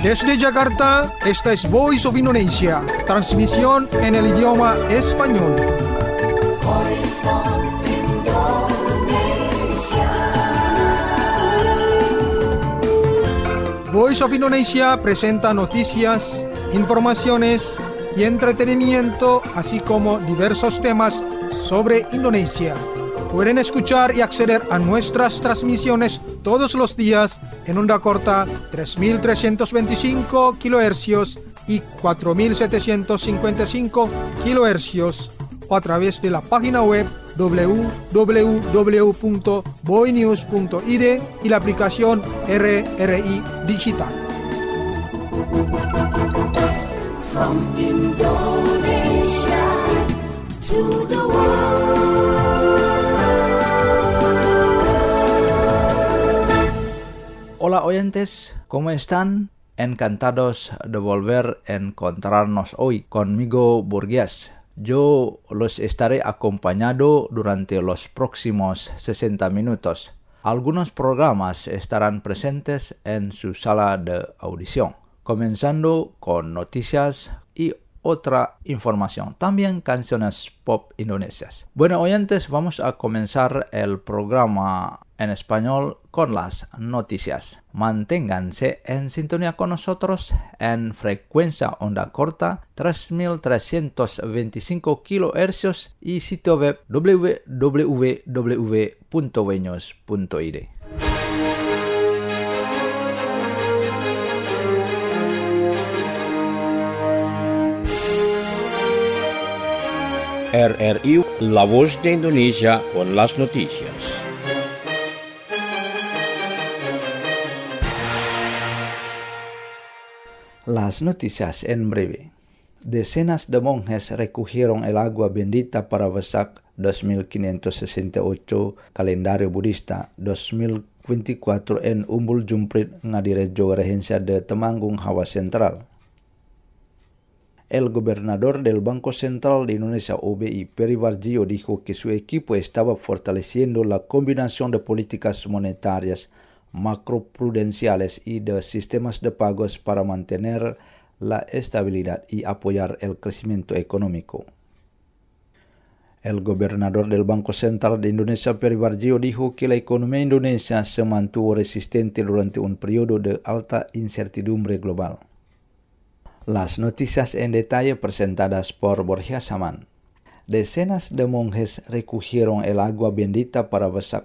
Desde Jakarta, esta es Voice of Indonesia, transmisión en el idioma español. Voice of Indonesia presenta noticias, informaciones y entretenimiento, así como diversos temas sobre Indonesia. Pueden escuchar y acceder a nuestras transmisiones todos los días en onda corta 3.325 kHz y 4.755 kHz o a través de la página web www.boinews.id y la aplicación RRI Digital. From Indonesia to the world. Hola oyentes, ¿cómo están? Encantados de volver a encontrarnos hoy conmigo, Burgués. Yo los estaré acompañando durante los próximos 60 minutos. Algunos programas estarán presentes en su sala de audición, comenzando con noticias y otra información, también canciones pop indonesias. Bueno, oyentes, vamos a comenzar el programa en español con las noticias. Manténganse en sintonía con nosotros en frecuencia onda corta 3.325 kHz y sitio web www.boinews.id. RRI, La Voz de Indonesia con las noticias. Las noticias en breve. Decenas de monjes recogieron el agua bendita para Vesak 2568 calendario budista 2024 en Umbul Jumprit, Ngadirejo, Regencia de Temanggung, Java Central. El gobernador del Banco Central de Indonesia, OBI, Peri Warjio, dijo que su equipo estaba fortaleciendo la combinación de políticas monetarias, macroprudenciales y de sistemas de pagos para mantener la estabilidad y apoyar el crecimiento económico. El gobernador del Banco Central de Indonesia, Peri Warjio, dijo que la economía indonesia se mantuvo resistente durante un periodo de alta incertidumbre global. Las noticias en detalle presentadas por Borja Saman. Decenas de monjes recogieron el agua bendita para Vesak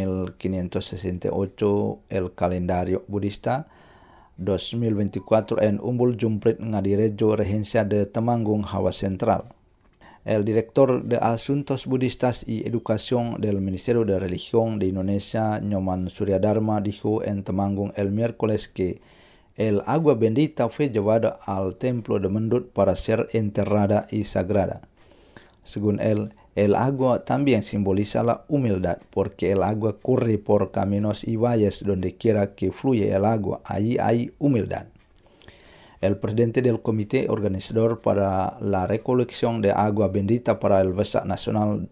2568, el calendario budista 2024 en Umbul Jumprit, Ngadirejo, Regencia de Temanggung, Java Central. El director de Asuntos Budistas y Educación del Ministerio de Religión de Indonesia, Nyoman Suryadharma, dijo en Temanggung el miércoles que el agua bendita fue llevada al templo de Mendut para ser enterrada y sagrada. Según él, el agua también simboliza la humildad, porque el agua corre por caminos y valles donde quiera que fluye el agua, allí hay humildad. El presidente del comité organizador para la recolección de agua bendita para el Vesak Nacional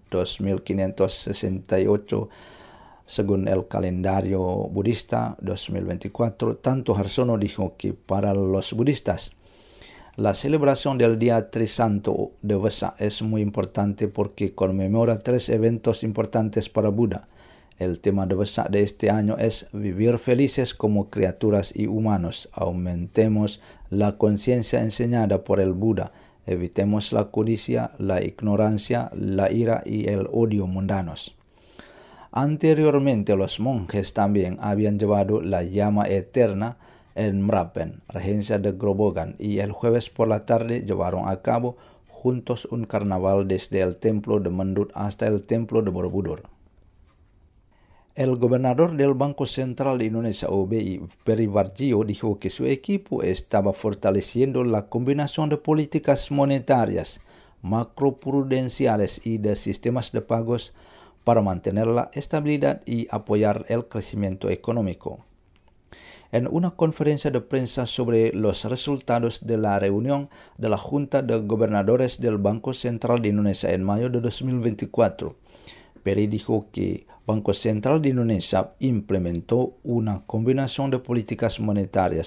2568, según el calendario budista 2024, Tanto Harsono, dijo que para los budistas, la celebración del Día Trisanto de Vesak es muy importante porque conmemora 3 eventos importantes para Buda. El tema de Vesak de este año es vivir felices como criaturas y humanos. Aumentemos la conciencia enseñada por el Buda. Evitemos la codicia, la ignorancia, la ira y el odio mundanos. Anteriormente, los monjes también habían llevado la llama eterna en Merapen, Regencia de Grobogan, y el jueves por la tarde llevaron a cabo juntos un carnaval desde el templo de Mendut hasta el templo de Borobudur. El gobernador del Banco Central de Indonesia, OBI, Peri Warjio, dijo que su equipo estaba fortaleciendo la combinación de políticas monetarias, macroprudenciales y de sistemas de pagos para mantener la estabilidad y apoyar el crecimiento económico. En una conferencia de prensa sobre los resultados de la reunión de la Junta de Gobernadores del Banco Central de Indonesia en mayo de 2024, Peri dijo que Banco Central de Indonesia implementó una combinación de políticas monetarias,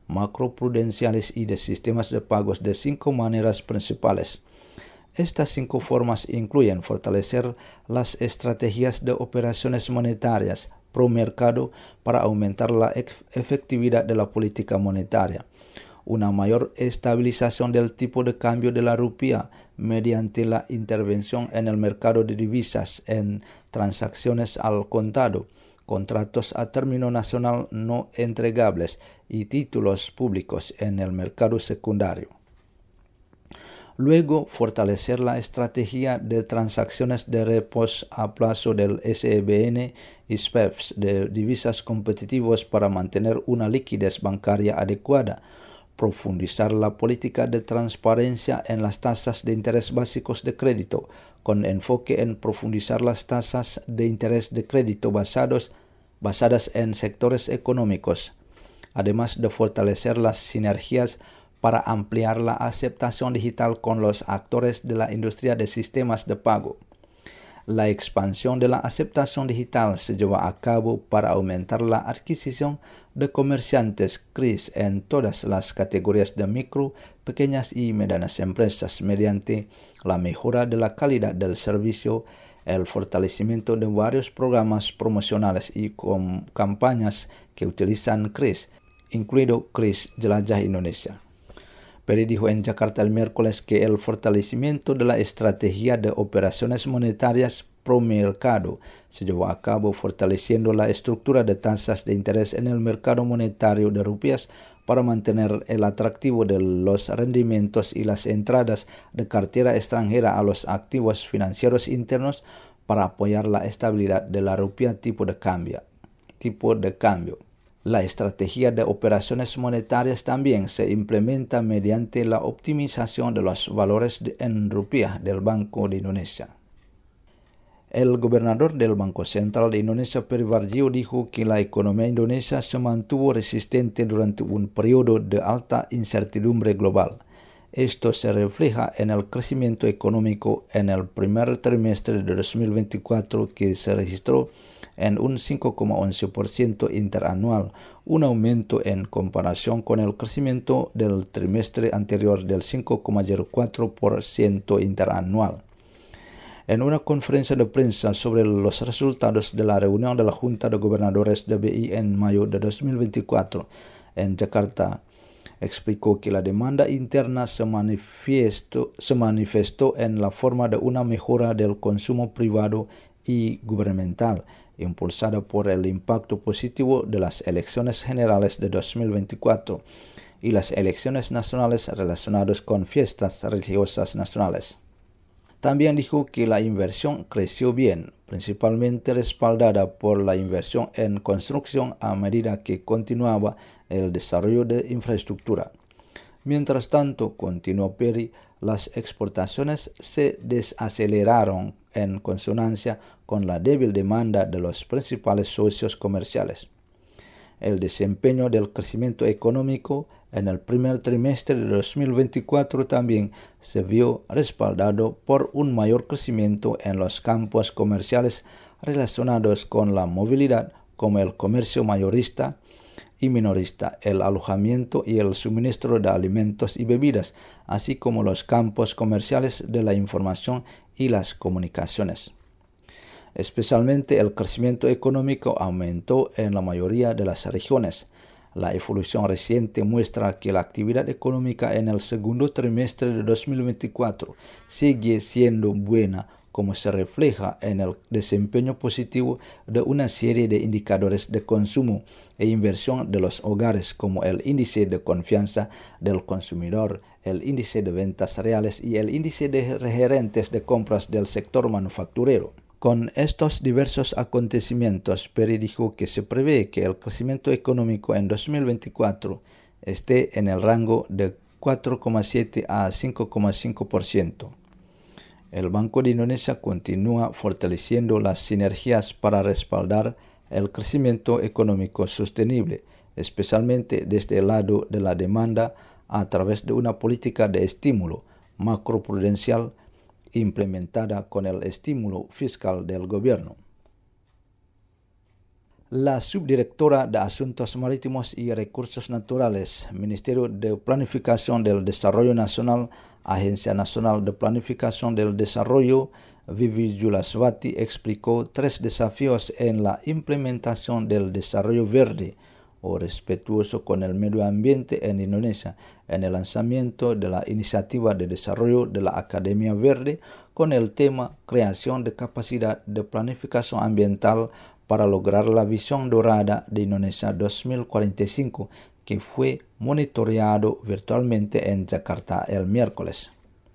macroprudenciales y de sistemas de pagos de 5 maneras principales. Estas 5 formas incluyen fortalecer las estrategias de operaciones monetarias pro mercado para aumentar la efectividad de la política monetaria, una mayor estabilización del tipo de cambio de la rupia mediante la intervención en el mercado de divisas en transacciones al contado, contratos a término nacional no entregables y títulos públicos en el mercado secundario. Luego, fortalecer la estrategia de transacciones de repos a plazo del SEBN y SPEPS de divisas competitivos para mantener una liquidez bancaria adecuada, profundizar la política de transparencia en las tasas de interés básicos de crédito, con enfoque en profundizar las tasas de interés de crédito basadas en sectores económicos, además de fortalecer las sinergias para ampliar la aceptación digital con los actores de la industria de sistemas de pago. La expansión de la aceptación digital se lleva a cabo para aumentar la adquisición de comerciantes CRIS en todas las categorías de micro, pequeñas y medianas empresas mediante la mejora de la calidad del servicio, el fortalecimiento de varios programas promocionales y campañas que utilizan CRIS, incluido CRIS Jelajah Indonesia. Peri dijo en Jakarta el miércoles que el fortalecimiento de la estrategia de operaciones monetarias pro mercado se llevó a cabo fortaleciendo la estructura de tasas de interés en el mercado monetario de rupias para mantener el atractivo de los rendimientos y las entradas de cartera extranjera a los activos financieros internos para apoyar la estabilidad de la rupia tipo de cambio. La estrategia de operaciones monetarias también se implementa mediante la optimización de los valores en rupiah del Banco de Indonesia. El gobernador del Banco Central de Indonesia, Peri Warjio, dijo que la economía indonesia se mantuvo resistente durante un periodo de alta incertidumbre global. Esto se refleja en el crecimiento económico en el primer trimestre de 2024, que se registró en un 5,11% interanual, un aumento en comparación con el crecimiento del trimestre anterior del 5,04% interanual. En una conferencia de prensa sobre los resultados de la reunión de la Junta de Gobernadores de BI en mayo de 2024 en Jakarta, explicó que la demanda interna se manifestó en la forma de una mejora del consumo privado y gubernamental, impulsada por el impacto positivo de las elecciones generales de 2024 y las elecciones nacionales relacionadas con fiestas religiosas nacionales. También dijo que la inversión creció bien, principalmente respaldada por la inversión en construcción a medida que continuaba el desarrollo de infraestructura. Mientras tanto, continuó Peri, las exportaciones se desaceleraron en consonancia con la débil demanda de los principales socios comerciales. El desempeño del crecimiento económico en el primer trimestre de 2024 también se vio respaldado por un mayor crecimiento en los campos comerciales relacionados con la movilidad, como el comercio mayorista y minorista, el alojamiento y el suministro de alimentos y bebidas, así como los campos comerciales de la información y las comunicaciones. Especialmente el crecimiento económico aumentó en la mayoría de las regiones. La evolución reciente muestra que la actividad económica en el segundo trimestre de 2024 sigue siendo buena, como se refleja en el desempeño positivo de una serie de indicadores de consumo e inversión de los hogares, como el índice de confianza del consumidor, el índice de ventas reales y el índice de gerentes de compras del sector manufacturero. Con estos diversos acontecimientos, Peri dijo que se prevé que el crecimiento económico en 2024 esté en el rango de 4,7 a 5,5%. El Banco de Indonesia continúa fortaleciendo las sinergias para respaldar el crecimiento económico sostenible, especialmente desde el lado de la demanda a través de una política de estímulo macroprudencial implementada con el estímulo fiscal del gobierno. La subdirectora de Asuntos Marítimos y Recursos Naturales, Ministerio de Planificación del Desarrollo Nacional, Agencia Nacional de Planificación del Desarrollo, Vivi Julaswati, explicó 3 desafíos en la implementación del desarrollo verde o respetuoso con el medio ambiente en Indonesia en el lanzamiento de la iniciativa de desarrollo de la Academia Verde con el tema Creación de capacidad de planificación ambiental para lograr la visión dorada de Indonesia 2045, que fue monitoreado virtualmente en Jakarta el miércoles.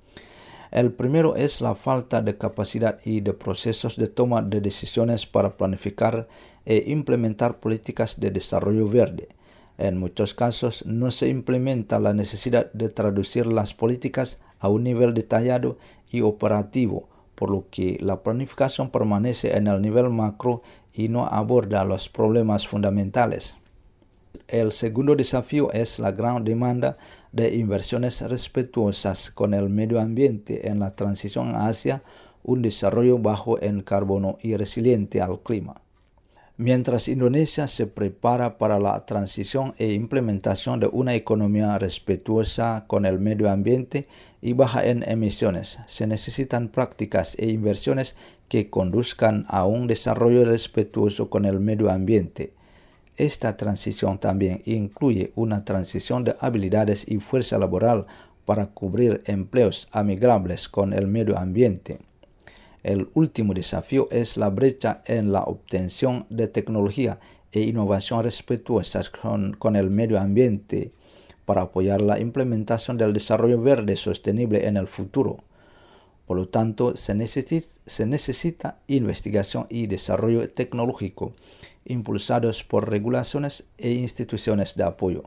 El primero es la falta de capacidad y de procesos de toma de decisiones para planificar e implementar políticas de desarrollo verde. En muchos casos no se implementa la necesidad de traducir las políticas a un nivel detallado y operativo, por lo que la planificación permanece en el nivel macro y no aborda los problemas fundamentales. El segundo desafío es la gran demanda de inversiones respetuosas con el medio ambiente en la transición hacia un desarrollo bajo en carbono y resiliente al clima. Mientras Indonesia se prepara para la transición e implementación de una economía respetuosa con el medio ambiente y baja en emisiones, se necesitan prácticas e inversiones que conduzcan a un desarrollo respetuoso con el medio ambiente. Esta transición también incluye una transición de habilidades y fuerza laboral para cubrir empleos amigables con el medio ambiente. El último desafío es la brecha en la obtención de tecnología e innovación respetuosas con el medio ambiente para apoyar la implementación del desarrollo verde sostenible en el futuro. Por lo tanto, se necesita investigación y desarrollo tecnológico impulsados por regulaciones e instituciones de apoyo.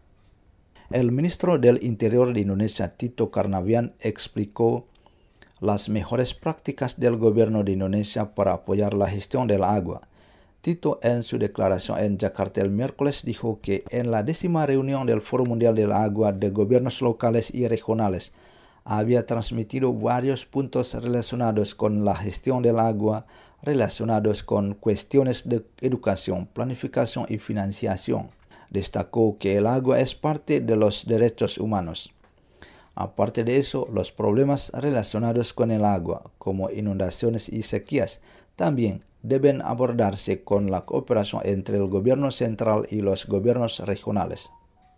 El ministro del Interior de Indonesia, Tito Karnavian, explicó las mejores prácticas del gobierno de Indonesia para apoyar la gestión del agua. Tito, en su declaración en Jakarta el miércoles, dijo que en la 10ª reunión del Foro Mundial del Agua de gobiernos locales y regionales había transmitido varios puntos relacionados con la gestión del agua, relacionados con cuestiones de educación, planificación y financiación. Destacó que el agua es parte de los derechos humanos. Aparte de eso, los problemas relacionados con el agua, como inundaciones y sequías, también deben abordarse con la cooperación entre el gobierno central y los gobiernos regionales.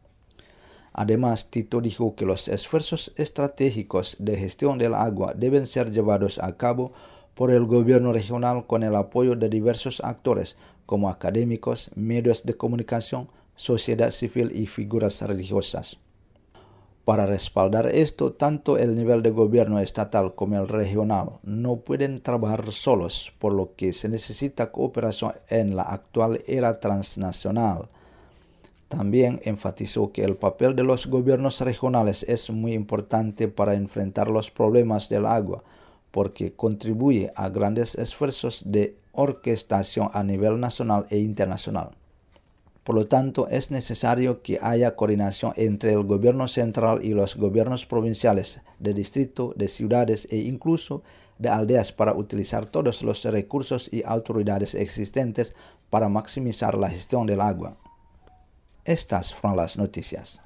Además, Tito dijo que los esfuerzos estratégicos de gestión del agua deben ser llevados a cabo por el gobierno regional con el apoyo de diversos actores como académicos, medios de comunicación, sociedad civil y figuras religiosas. Para respaldar esto, tanto el nivel de gobierno estatal como el regional no pueden trabajar solos, por lo que se necesita cooperación en la actual era transnacional. También enfatizó que el papel de los gobiernos regionales es muy importante para enfrentar los problemas del agua, porque contribuye a grandes esfuerzos de orquestación a nivel nacional e internacional. Por lo tanto, es necesario que haya coordinación entre el gobierno central y los gobiernos provinciales, de distrito, de ciudades e incluso de aldeas para utilizar todos los recursos y autoridades existentes para maximizar la gestión del agua. Estas fueron las noticias.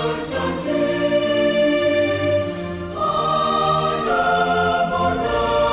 Berjanji, ada mana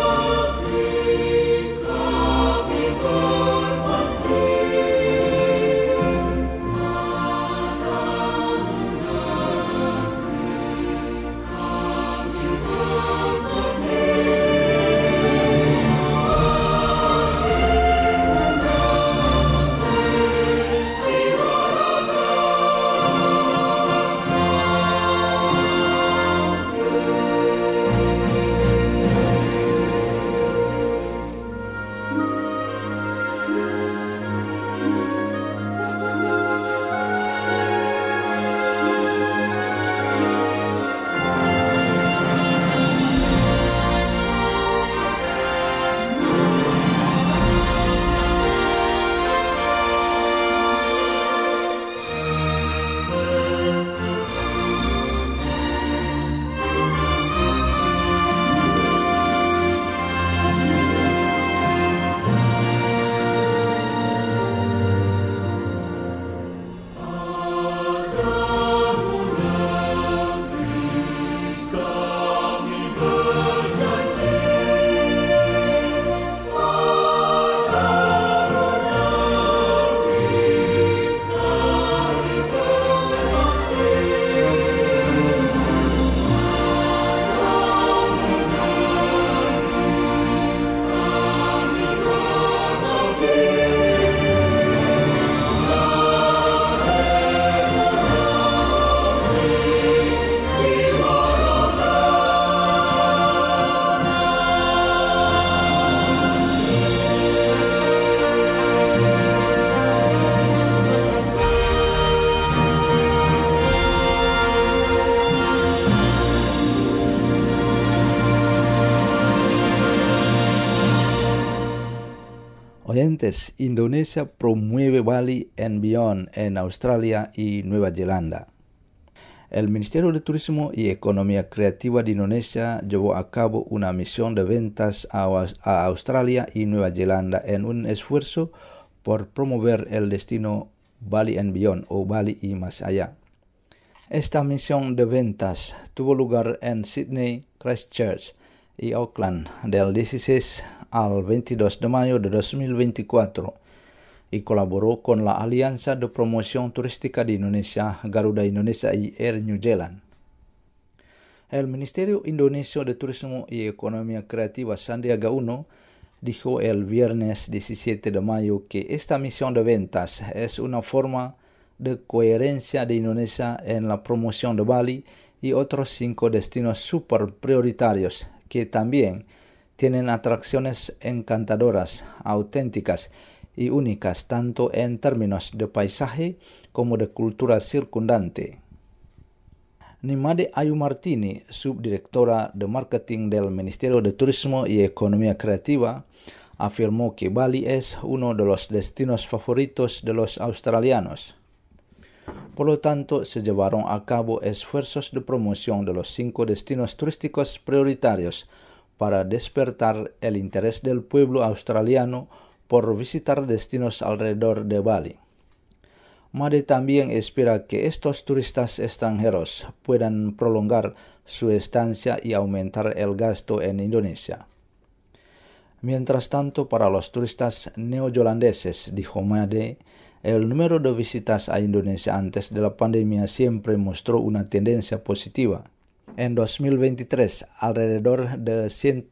oyentes, Indonesia promueve Bali and Beyond en Australia y Nueva Zelanda. El Ministerio de Turismo y Economía Creativa de Indonesia llevó a cabo una misión de ventas a Australia y Nueva Zelanda en un esfuerzo por promover el destino Bali and Beyond o Bali y más allá. Esta misión de ventas tuvo lugar en Sydney, Christchurch y Auckland del 16 al 22 de mayo de 2024 y colaboró con la Alianza de Promoción Turística de Indonesia, Garuda Indonesia y Air New Zealand. El Ministerio Indonesio de Turismo y Economía Creativa Sandiaga Uno dijo el viernes 17 de mayo que esta misión de ventas es una forma de coherencia de Indonesia en la promoción de Bali y otros 5 destinos super prioritarios que también tienen atracciones encantadoras, auténticas y únicas tanto en términos de paisaje como de cultura circundante. Nimade Ayu Martini, subdirectora de marketing del Ministerio de Turismo y Economía Creativa, afirmó que Bali es uno de los destinos favoritos de los australianos. Por lo tanto, se llevaron a cabo esfuerzos de promoción de los 5 destinos turísticos prioritarios para despertar el interés del pueblo australiano por visitar destinos alrededor de Bali. Made también espera que estos turistas extranjeros puedan prolongar su estancia y aumentar el gasto en Indonesia. Mientras tanto, para los turistas neozelandeses, dijo Made, el número de visitas a Indonesia antes de la pandemia siempre mostró una tendencia positiva. En 2023, alrededor de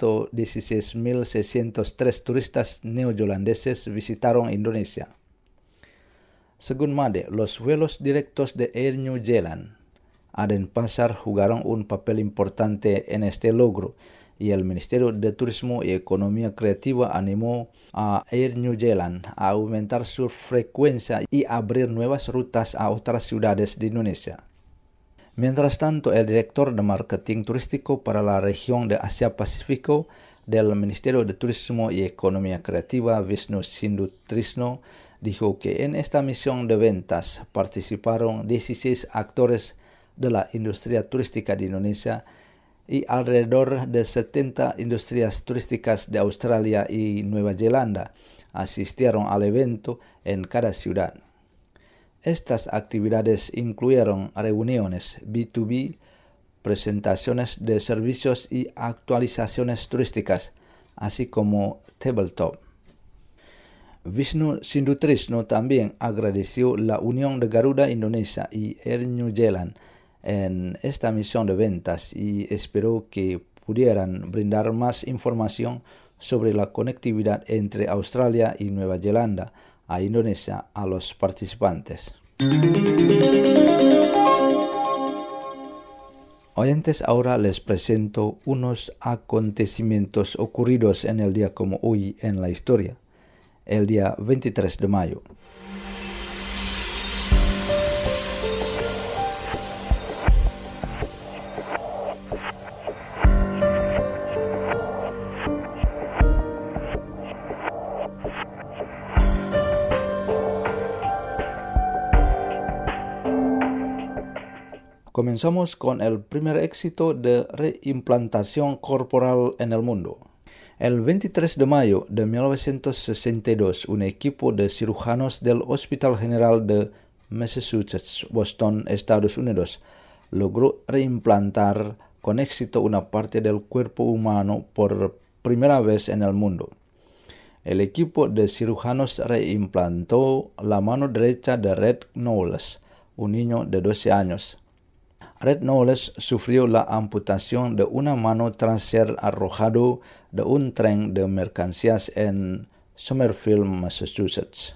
116.603 turistas neozelandeses visitaron Indonesia. Según Made, los vuelos directos de Air New Zealand a Denpasar jugaron un papel importante en este logro y el Ministerio de Turismo y Economía Creativa animó a Air New Zealand a aumentar su frecuencia y abrir nuevas rutas a otras ciudades de Indonesia. Mientras tanto, el director de marketing turístico para la región de Asia-Pacífico del Ministerio de Turismo y Economía Creativa, Wisnu Sindutrisno, dijo que en esta misión de ventas participaron 16 actores de la industria turística de Indonesia y alrededor de 70 industrias turísticas de Australia y Nueva Zelanda asistieron al evento en cada ciudad. Estas actividades incluyeron reuniones B2B, presentaciones de servicios y actualizaciones turísticas, así como tabletop. Wisnu Sindutrisno también agradeció la unión de Garuda Indonesia y Air New Zealand en esta misión de ventas y esperó que pudieran brindar más información sobre la conectividad entre Australia y Nueva Zelanda a Indonesia a los participantes. Oyentes, ahora les presento unos acontecimientos ocurridos en el día como hoy en la historia, el día 23 de mayo. Comenzamos con el primer éxito de reimplantación corporal en el mundo. El 23 de mayo de 1962, un equipo de cirujanos del Hospital General de Massachusetts, Boston, Estados Unidos, logró reimplantar con éxito una parte del cuerpo humano por primera vez en el mundo. El equipo de cirujanos reimplantó la mano derecha de Red Knowles, un niño de 12 años. Red Knowles sufrió la amputación de una mano tras ser arrojado de un tren de mercancías en Somerville, Massachusetts.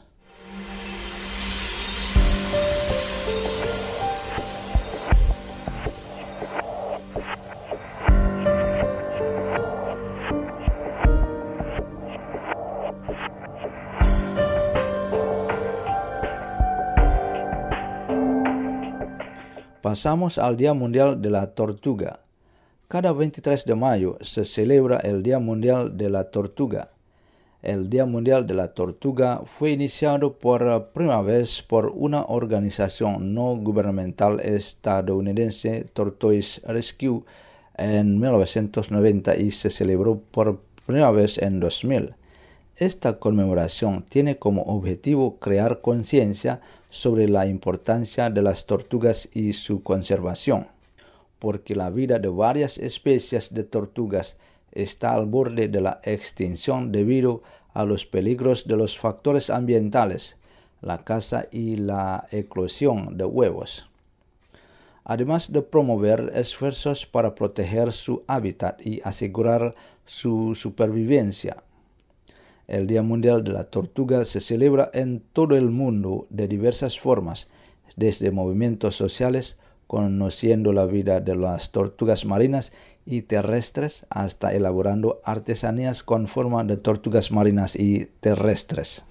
Pasamos al Día Mundial de la Tortuga. Cada 23 de mayo se celebra el Día Mundial de la Tortuga. El Día Mundial de la Tortuga fue iniciado por primera vez por una organización no gubernamental estadounidense, Tortoise Rescue, en 1990 y se celebró por primera vez en 2000. Esta conmemoración tiene como objetivo crear conciencia sobre la importancia de las tortugas y su conservación, porque la vida de varias especies de tortugas está al borde de la extinción debido a los peligros de los factores ambientales, la caza y la eclosión de huevos. Además de promover esfuerzos para proteger su hábitat y asegurar su supervivencia. El Día Mundial de la Tortuga se celebra en todo el mundo de diversas formas, desde movimientos sociales, conociendo la vida de las tortugas marinas y terrestres, hasta elaborando artesanías con forma de tortugas marinas y terrestres.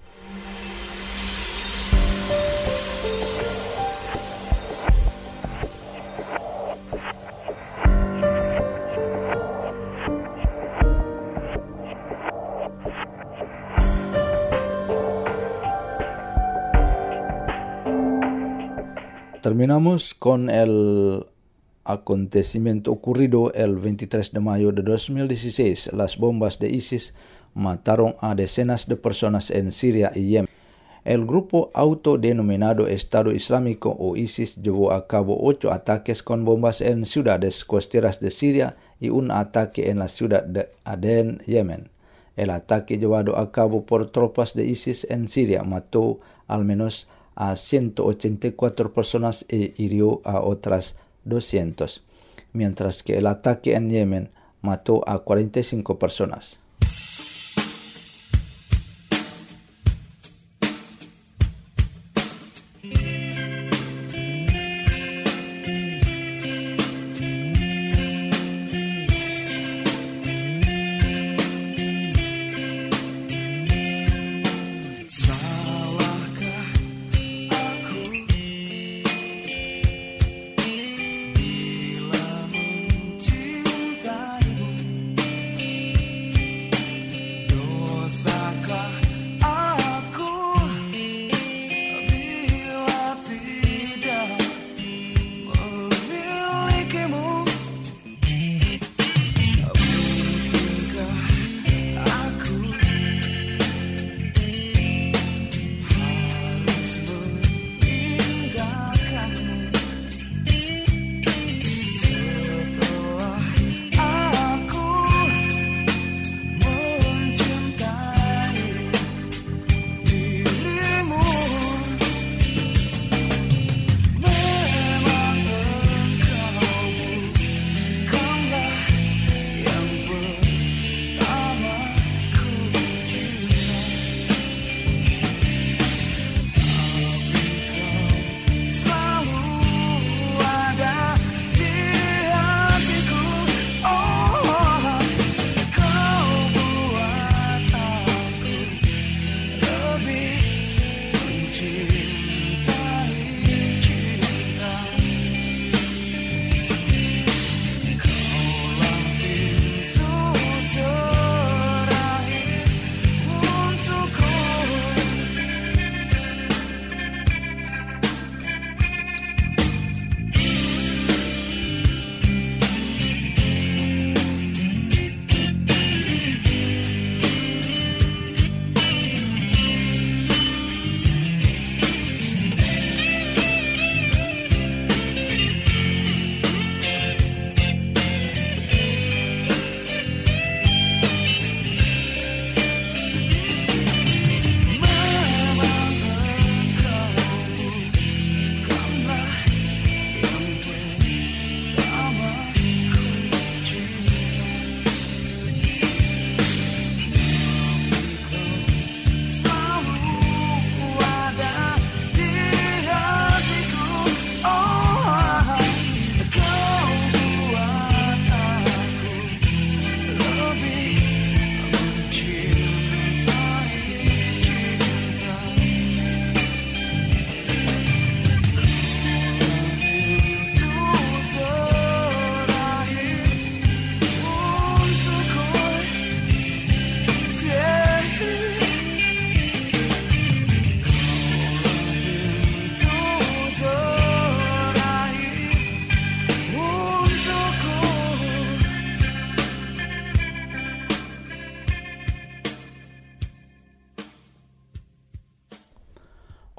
Terminamos con el acontecimiento ocurrido el 23 de mayo de 2016. Las bombas de ISIS mataron a decenas de personas en Siria y Yemen. El grupo autodenominado Estado Islámico o ISIS llevó a cabo 8 ataques con bombas en ciudades costeras de Siria y un ataque en la ciudad de Aden, Yemen. El ataque llevado a cabo por tropas de ISIS en Siria mató al menos a 184 personas e hirió a otras 200, mientras que el ataque en Yemen mató a 45 personas.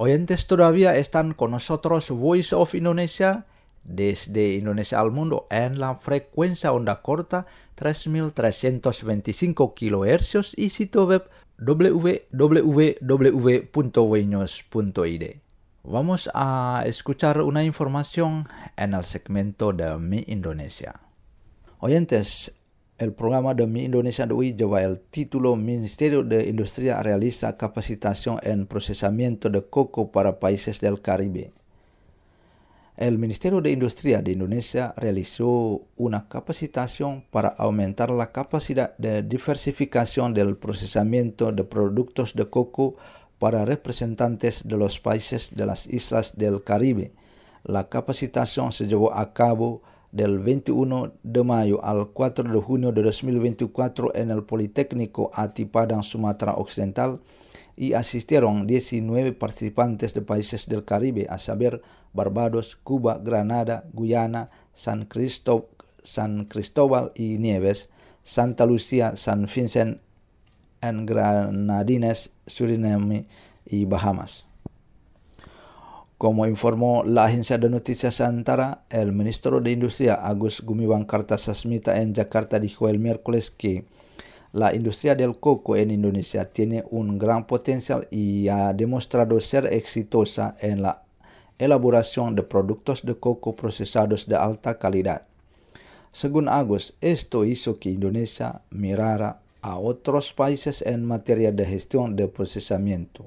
Oyentes, todavía están con nosotros Voice of Indonesia desde Indonesia al mundo en la frecuencia onda corta 3325 kHz y sitio web www.wnews.id. Vamos a escuchar una información en el segmento de Mi Indonesia. Oyentes, el programa de Mi Indonesia de hoy lleva el título Ministerio de Industria realiza capacitación en procesamiento de coco para países del Caribe. El Ministerio de Industria de Indonesia realizó una capacitación para aumentar la capacidad de diversificación del procesamiento de productos de coco para representantes de los países de las islas del Caribe. La capacitación se llevó a cabo del 21 de mayo al 4 de junio de 2024 en el Politécnico Ati Padang, Sumatera Occidental, y asistieron 19 participantes de países del Caribe, a saber Barbados, Cuba, Granada, Guyana, San Cristóbal y Nieves, Santa Lucía, San Vincent and Grenadines, Suriname y Bahamas. Como informó la agencia de noticias Antara, el ministro de Industria Agus Gumiwang Kartasasmita en Jakarta dijo el miércoles que la industria del coco en Indonesia tiene un gran potencial y ha demostrado ser exitosa en la elaboración de productos de coco procesados de alta calidad. Según Agus, esto hizo que Indonesia mirara a otros países en materia de gestión de procesamiento.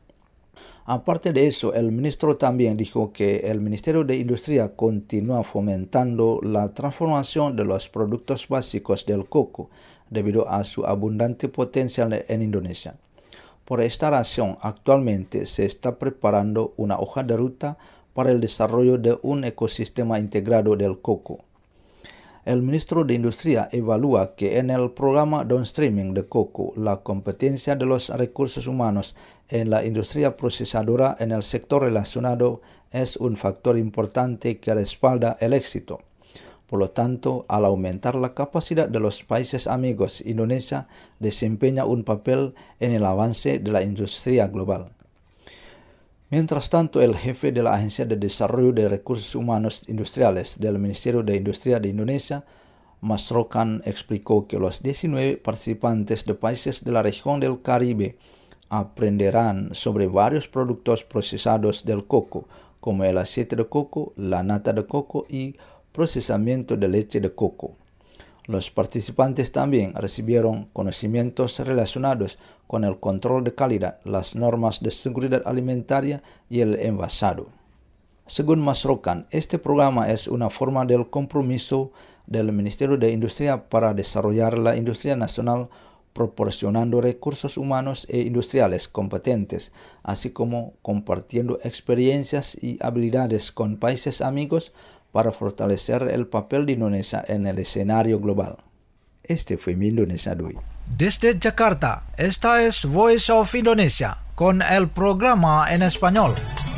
Aparte de eso, el ministro también dijo que el Ministerio de Industria continúa fomentando la transformación de los productos básicos del coco debido a su abundante potencial en Indonesia. Por esta razón, actualmente se está preparando una hoja de ruta para el desarrollo de un ecosistema integrado del coco. El ministro de Industria evalúa que en el programa Downstreaming de coco, la competencia de los recursos humanos en la industria procesadora en el sector relacionado es un factor importante que respalda el éxito. Por lo tanto, al aumentar la capacidad de los países amigos, Indonesia desempeña un papel en el avance de la industria global. Mientras tanto, el jefe de la Agencia de Desarrollo de Recursos Humanos Industriales del Ministerio de Industria de Indonesia, Masrokan, explicó que los 19 participantes de países de la región del Caribe aprenderán sobre varios productos procesados del coco, como el aceite de coco, la nata de coco y procesamiento de leche de coco. Los participantes también recibieron conocimientos relacionados con el control de calidad, las normas de seguridad alimentaria y el envasado. Según Masrokan, este programa es una forma del compromiso del Ministerio de Industria para desarrollar la industria nacional, proporcionando recursos humanos e industriales competentes, así como compartiendo experiencias y habilidades con países amigos para fortalecer el papel de Indonesia en el escenario global. Este fue Mi Indonesia de hoy. Desde Jakarta, esta es Voice of Indonesia con el programa en español.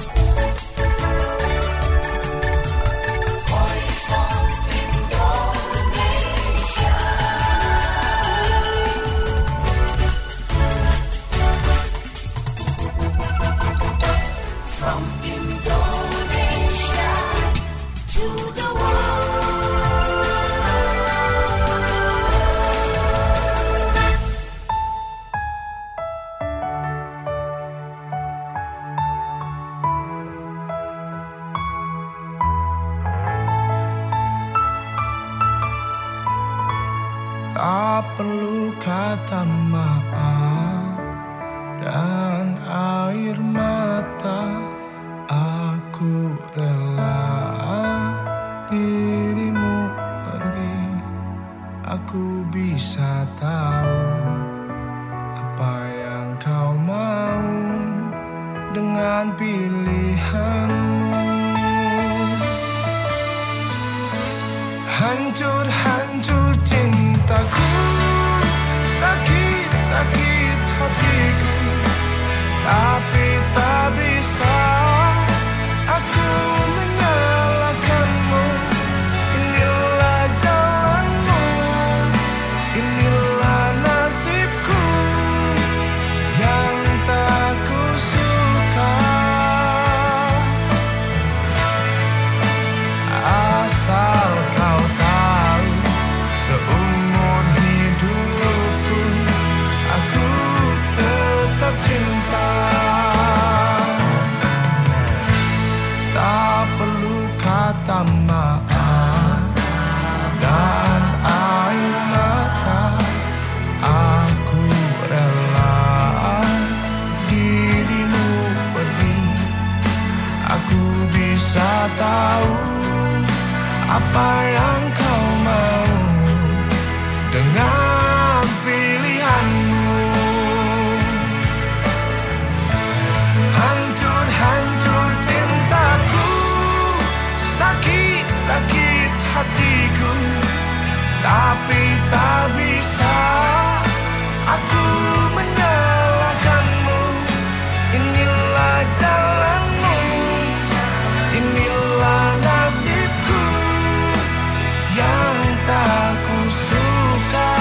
Tak perlu kata maaf dan air mata, aku rela dirimu pergi. Aku bisa tahu apa yang kau mau dengan pilihanmu. Hancur-hancur cintaku, sakit-sakit hatiku, tapi tak bisa aku menyalahkanmu. Inilah jalanmu, inilah kata maaf dan air mata. Aku rela dirimu pergi. Aku bisa tahu apa yang kau mau dengan pilihanmu. Hancur-hancur cintaku, sakit-sakit hatiku, tapi tak bisa aku menyalahkanmu. Inilah jalanmu, inilah nasibku yang tak kusuka.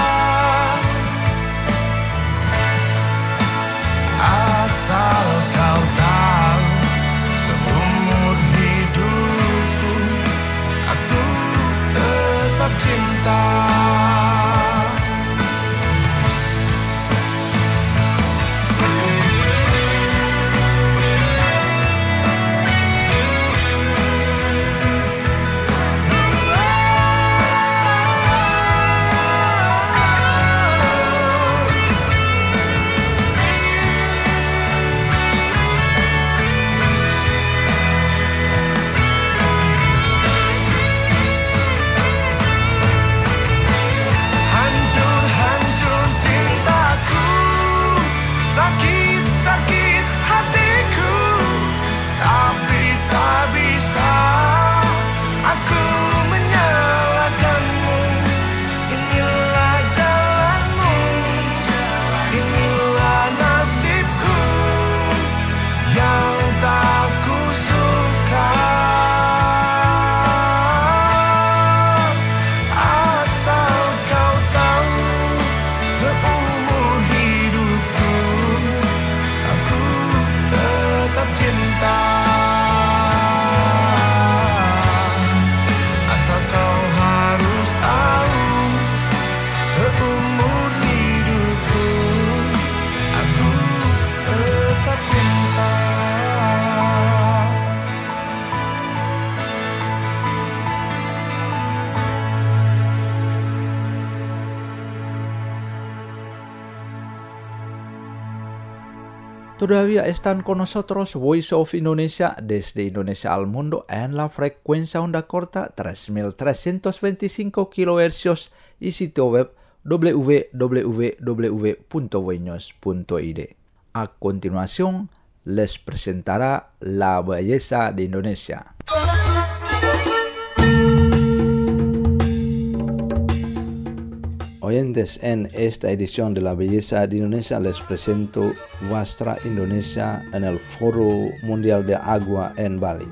Asal kau tahu, seumur hidupku aku tetap cinta. Hancur-hancur cintaku, sakit-sakit hatiku, tapi tak bisa aku menyalahkanmu. Inilah jalanmu, inilah nasibku yang tak kusuka. Asal kau tahu, seumur hidupku aku tetap cinta. Asal kau harus tahu, seumur hidupku aku tetap cinta. Todavía están con nosotros Voice of Indonesia desde Indonesia al mundo en la frecuencia onda corta 3325 kHz y sitio web www.voinews.id. A continuación, les presentará La Belleza de Indonesia. Oyentes, en esta edición de La Belleza de Indonesia les presento Wastra Indonesia en el Foro Mundial de Agua en Bali.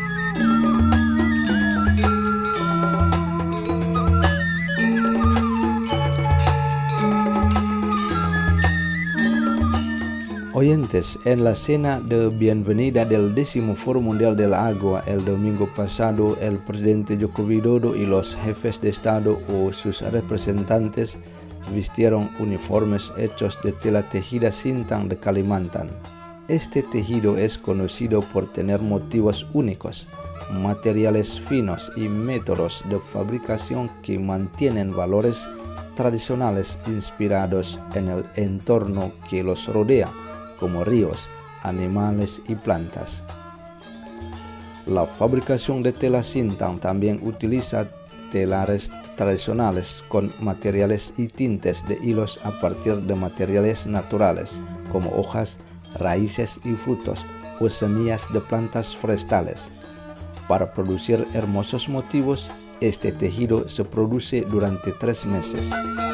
Oyentes, en la cena de bienvenida del 10º Foro Mundial del Agua el domingo pasado, el presidente Joko Widodo y los jefes de Estado o sus representantes vistieron uniformes hechos de tela tejida Sintang de Kalimantan. Este tejido es conocido por tener motivos únicos, materiales finos y métodos de fabricación que mantienen valores tradicionales inspirados en el entorno que los rodea, como ríos, animales y plantas. La fabricación de tela Sintang también utiliza telares tradicionales con materiales y tintes de hilos a partir de materiales naturales, como hojas, raíces y frutos o semillas de plantas forestales. Para producir hermosos motivos, este tejido se produce durante 3 meses.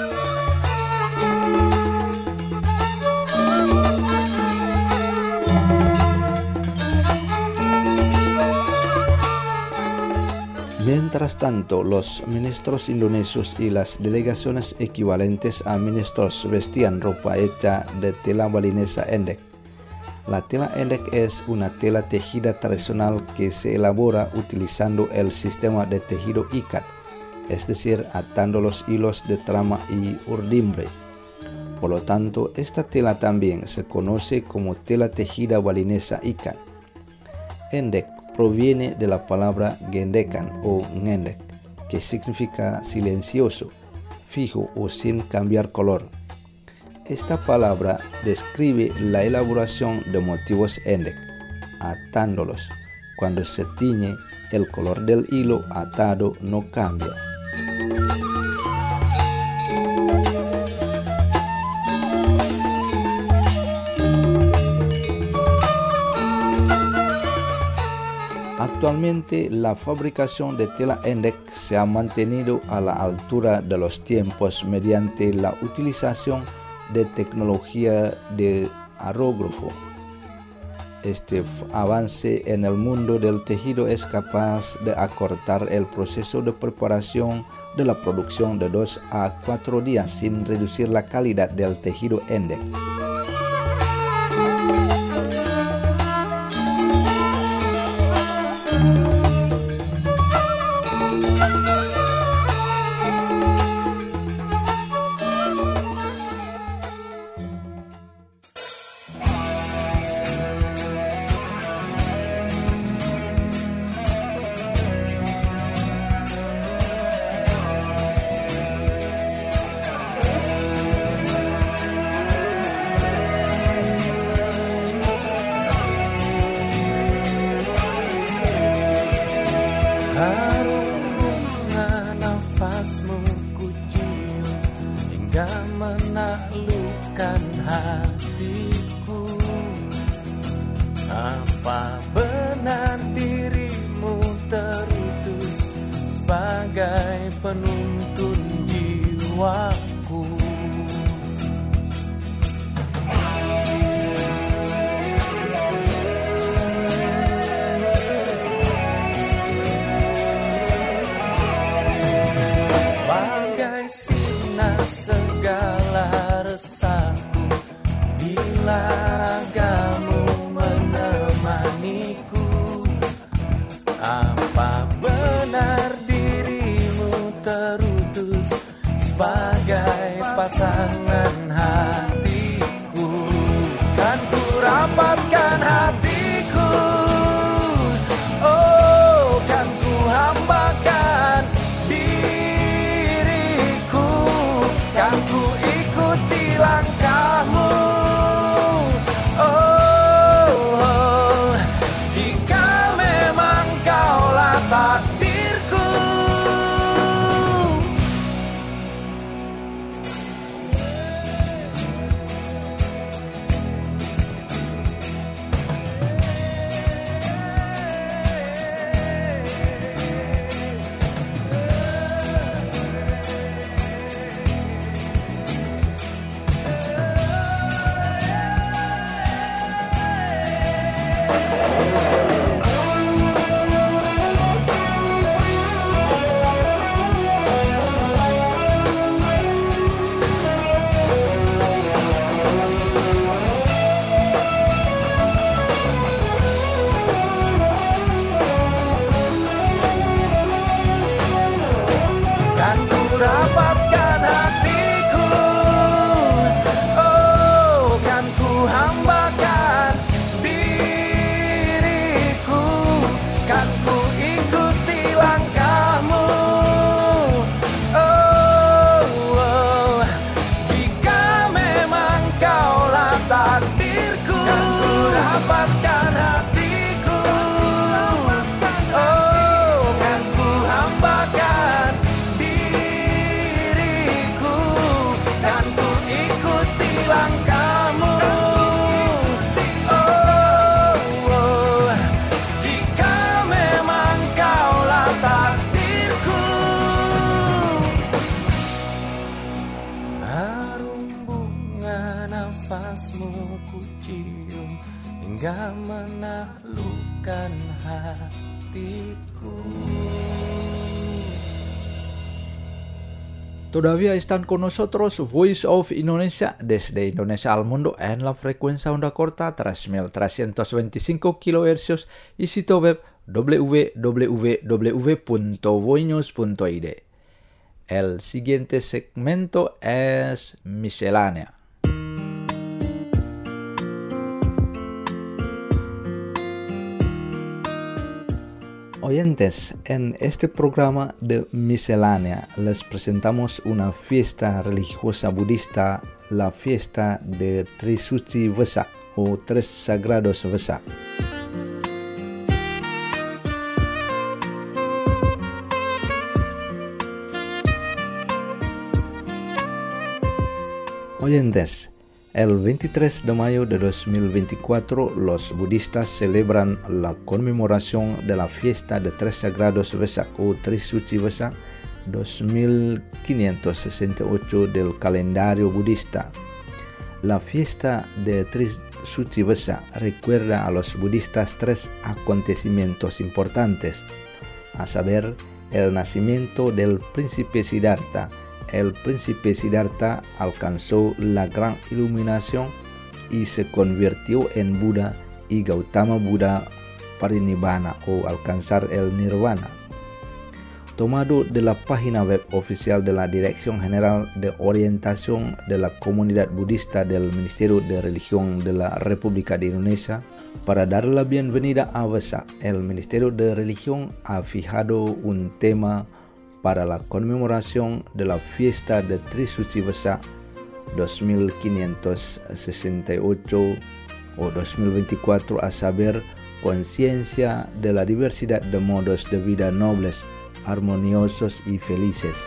Mientras tanto, los ministros indonesios y las delegaciones equivalentes a ministros vestían ropa hecha de tela balinesa endek. La tela endek es una tela tejida tradicional que se elabora utilizando el sistema de tejido ikat, es decir, atando los hilos de trama y urdimbre. Por lo tanto, esta tela también se conoce como tela tejida balinesa ikat. Endek proviene de la palabra gendekan o ngendek, que significa silencioso, fijo o sin cambiar color. Esta palabra describe la elaboración de motivos endek, atándolos. Cuando se tiñe, el color del hilo atado no cambia. Actualmente la fabricación de tela endek se ha mantenido a la altura de los tiempos mediante la utilización de tecnología de aerógrafo. Este avance en el mundo del tejido es capaz de acortar el proceso de preparación de la producción de 2 a 4 días sin reducir la calidad del tejido endek. Harum bunga nafasmu ku cium hingga menaklukkan hatiku. Apa benar dirimu terutus sebagai penuntun jiwaku? Sinar segala resahku bila ragamu menemaniku. Apa benar dirimu terutus sebagai pasangan hatiku? Kan ku rapatkan hatiku, oh kan ku hambakan kan ku ikuti langkahmu, oh, jika memang kaulah takdirku. Rapatkan hatiku, oh kan ku hambakan diriku, kan ku ikuti langkahmu, oh, jika memang kaulah takdirku. Kan ku rapatkan hatiku, oh kan ku hambakan langkahmu, oh, jika memang kaulah takdirku. Harum bunga nafasmu ku cium hingga menaklukkan hatiku. Todavía están con nosotros Voice of Indonesia desde Indonesia al mundo en la frecuencia onda corta 3.325 kHz y sitio web www.voinews.id. El siguiente segmento es miscelánea. Oyentes, en este programa de Miscelánea les presentamos una fiesta religiosa budista, la fiesta de Trisuci Vesak o Tres Sagrados Vesak. Oyentes, el 23 de mayo de 2024 los budistas celebran la conmemoración de la fiesta de Tres Sagrados Vesak o Trisuci Vesak 2568 del calendario budista. La fiesta de Trisuci Vesak recuerda a los budistas tres acontecimientos importantes, a saber, el nacimiento del príncipe Siddhartha. El príncipe Siddhartha alcanzó la gran iluminación y se convirtió en Buda, y Gautama Buda parinibbana o alcanzar el nirvana. Tomado de la página web oficial de la Dirección General de Orientación de la Comunidad Budista del Ministerio de Religión de la República de Indonesia, para dar la bienvenida a Vesak, el Ministerio de Religión ha fijado un tema para la conmemoración de la fiesta de Trisuci Vesak 2568 o 2024, a saber, conciencia de la diversidad de modos de vida nobles, armoniosos y felices.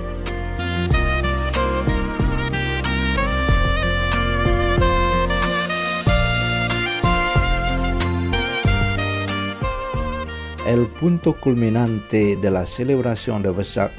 El punto culminante de la celebración de Vesak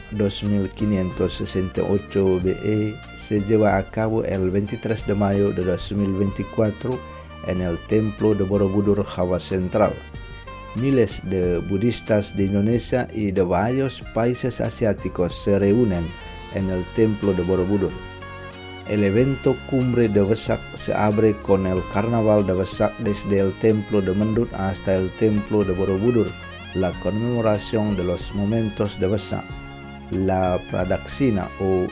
2568 BE se lleva a cabo el 23 de mayo de 2024 en el Templo de Borobudur, Java Central. Miles de budistas de Indonesia y de varios países asiáticos se reúnen en el Templo de Borobudur. El evento cumbre de Vesak se abre con el Carnaval de Vesak desde el Templo de Mendut hasta el Templo de Borobudur, la conmemoración de los momentos de Vesak, la pradaksina o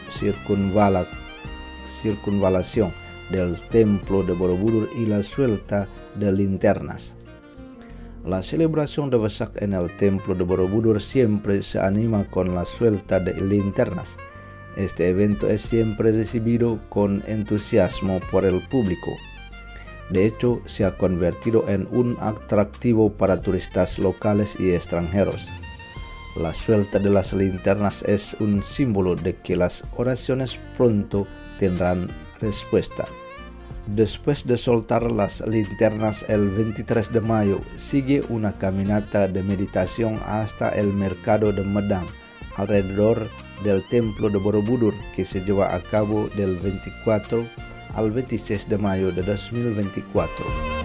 circunvalación del templo de Borobudur y la suelta de linternas. La celebración de Vesak en el templo de Borobudur siempre se anima con la suelta de linternas. Este evento es siempre recibido con entusiasmo por el público. De hecho, se ha convertido en un atractivo para turistas locales y extranjeros. La suelta de las linternas es un símbolo de que las oraciones pronto tendrán respuesta. Después de soltar las linternas el 23 de mayo, sigue una caminata de meditación hasta el mercado de Medang, alrededor del templo de Borobudur, que se lleva a cabo del 24 al 26 de mayo de 2024.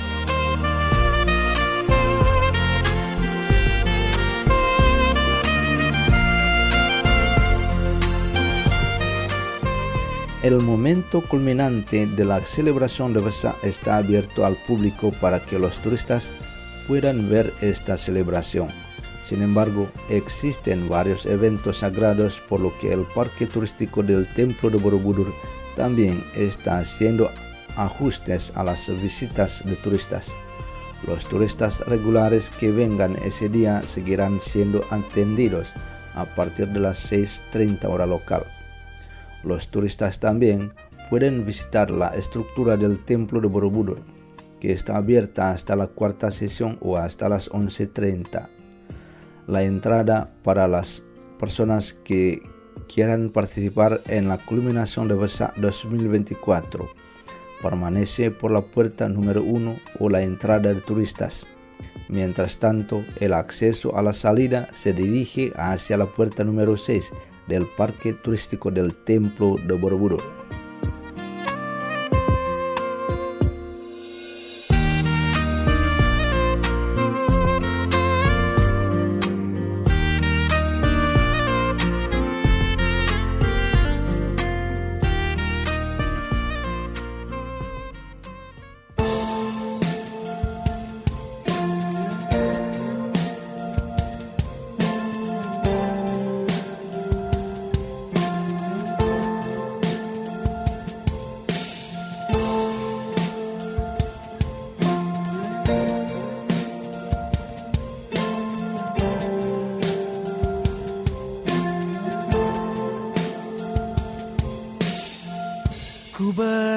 El momento culminante de la celebración de Vesak está abierto al público para que los turistas puedan ver esta celebración. Sin embargo, existen varios eventos sagrados, por lo que el parque turístico del Templo de Borobudur también está haciendo ajustes a las visitas de turistas. Los turistas regulares que vengan ese día seguirán siendo atendidos a partir de las 6:30 hora local. Los turistas también pueden visitar la estructura del Templo de Borobudur, que está abierta hasta la cuarta sesión o hasta las 11:30. La entrada para las personas que quieran participar en la culminación de Vesak 2024 permanece por la puerta número 1 o la entrada de turistas. Mientras tanto, el acceso a la salida se dirige hacia la puerta número 6 del parque turístico del Templo de Borobudur.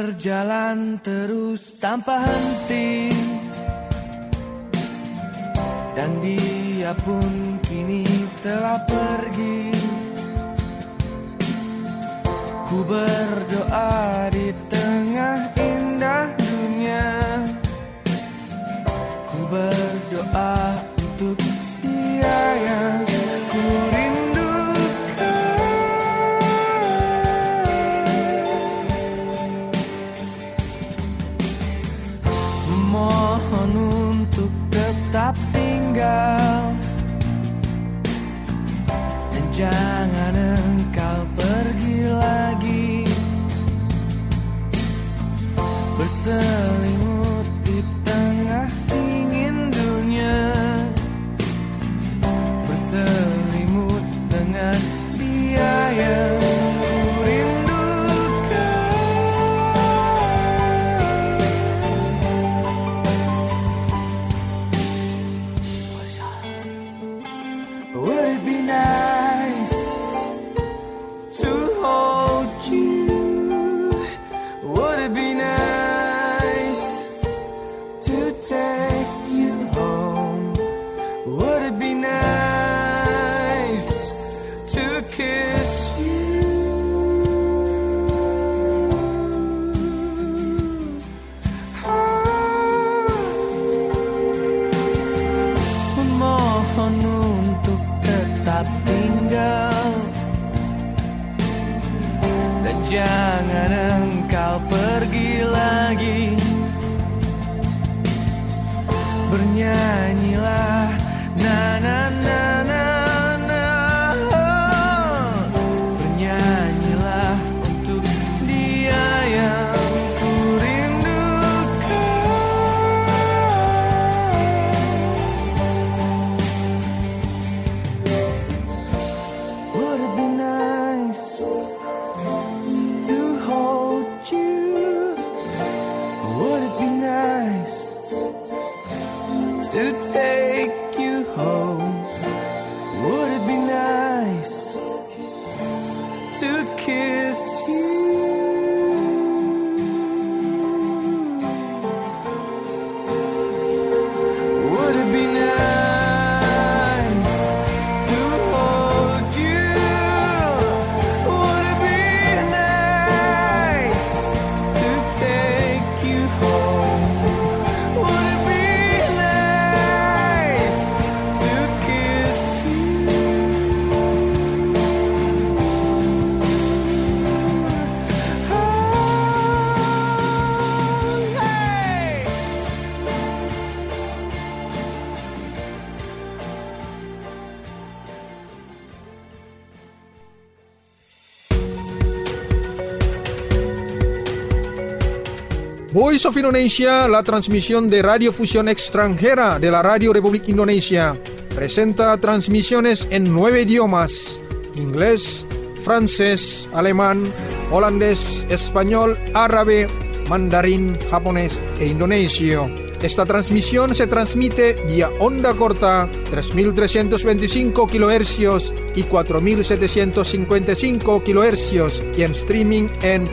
berjalan terus tanpa henti, dan dia pun kini telah pergi. Ku berdoa di tengah indah dunia, ku berdoa untuk dia yang ku rindukan. Memohon untuk tetap tinggal, dan jangan engkau pergi lagi, berselimut di tengah dingin dunia, berselimut dengan dia yang ku rindukan. Would it be nice to hold you? Would it be nice to take you home? Would it be nice to kiss you? Memohon untuk tetap tinggal, dan jangan engkau pergi lagi. Bernyanyilah na na na na na, bernyanyilah untuk dia yang ku rindukan. Would it be nice to hold you? Would it be nice to take you home? Would it be nice to kiss you? Would it be nice to hold you? Would it be nice to take you home? Would it be nice to kiss you? Oh, hey! Voice of Indonesia, la transmisión de radiofusión extranjera de la Radio Republic Indonesia, presenta transmisiones en 9 idiomas: inglés, francés, alemán, holandés, español, árabe, mandarín, japonés e indonesio. Esta transmisión se transmite vía onda corta 3.325 kHz y 4.755 kHz y en streaming en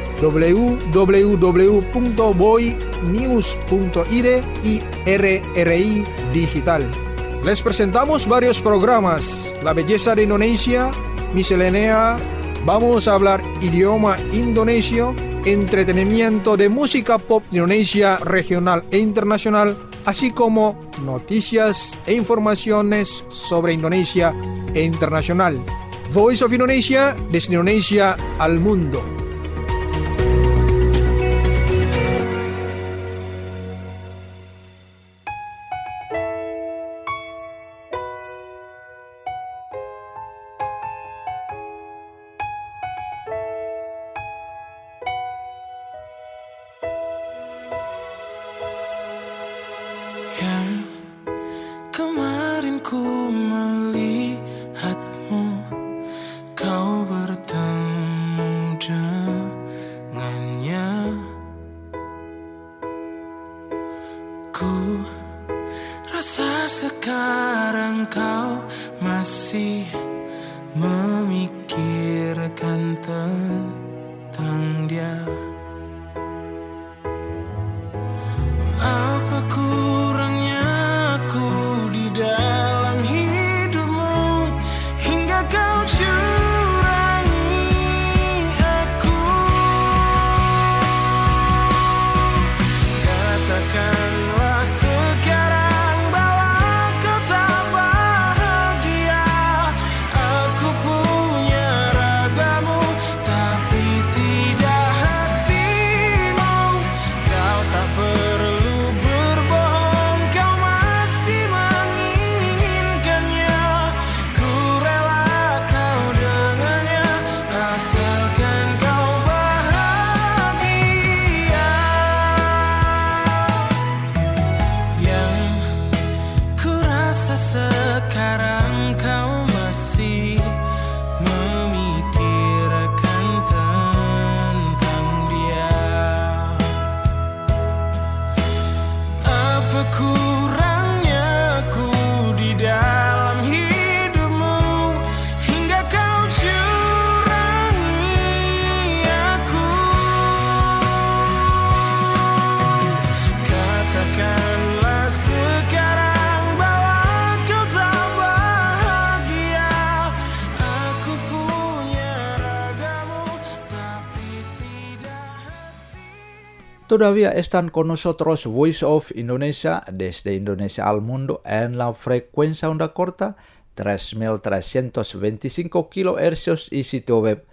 www.boynews.id y RRI Digital. Les presentamos varios programas: La Belleza de Indonesia, Miscelánea, Vamos a hablar idioma indonesio, entretenimiento de música pop Indonesia regional e internacional, así como noticias e informaciones sobre Indonesia e internacional. Voice of Indonesia, desde Indonesia al mundo. Kemarin ku melihatmu, kau bertemu dengannya. Ku rasa sekarang kau masih memikirkan tentang dia. Todavía están con nosotros Voice of Indonesia desde Indonesia al mundo en la frecuencia onda corta 3.325 kHz y sitio web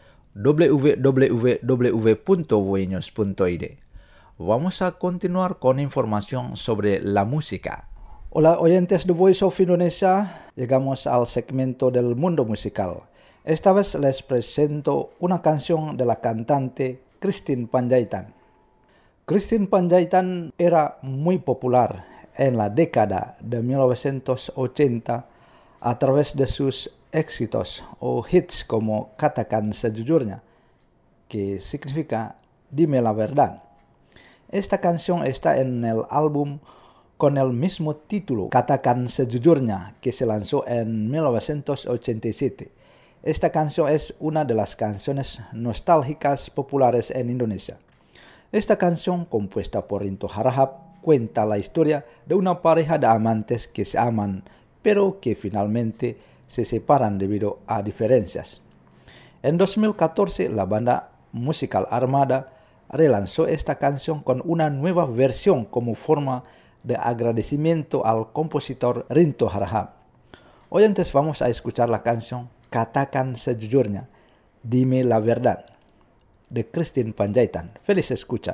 www.voinews.id. Vamos a continuar con información sobre la música. Hola oyentes de Voice of Indonesia, llegamos al segmento del mundo musical. Esta vez les presento una canción de la cantante Christine Panjaitan. Christine Panjaitan era muy popular en la década de 1980 a través de sus éxitos o hits como Katakan Sejujurnya, que significa Dime la verdad. Esta canción está en el álbum con el mismo título, Katakan Sejujurnya, que se lanzó en 1987. Esta canción es una de las canciones nostálgicas populares en Indonesia. Esta canción, compuesta por Rinto Harahap, cuenta la historia de una pareja de amantes que se aman, pero que finalmente se separan debido a diferencias. En 2014, la banda musical Armada relanzó esta canción con una nueva versión como forma de agradecimiento al compositor Rinto Harahap. Hoy antes vamos a escuchar la canción Katakan Sejujurnya, Dime la verdad, de Christine Panjaitan. Feliz escucha.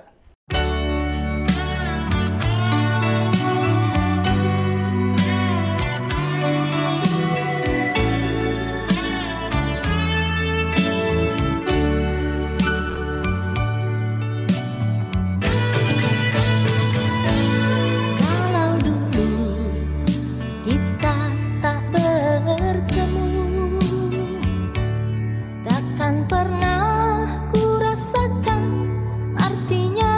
Takkan pernah ku rasakan artinya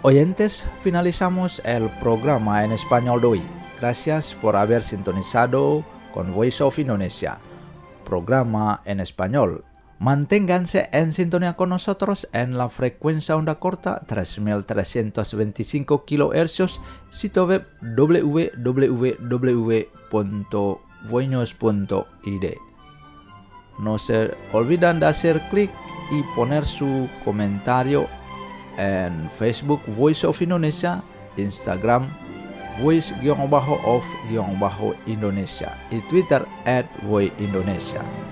Oyentes, finalizamos el programa en español de hoy. Gracias por haber sintonizado con Voice of Indonesia, programa en español. Manténganse en sintonía con nosotros en la frecuencia onda corta 3325 kHz, sitio web www.voinews.id. No se olviden de hacer clic y poner su comentario en Facebook Voice of Indonesia, Instagram Voice_of_Indonesia y Twitter @voiceindonesia.